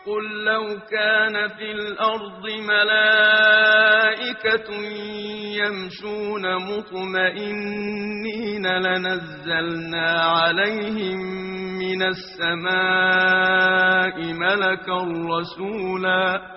قل لو كان في الأرض ملائكة يمشون مطمئنين لنزلنا عليهم من السماء ملكا رسولا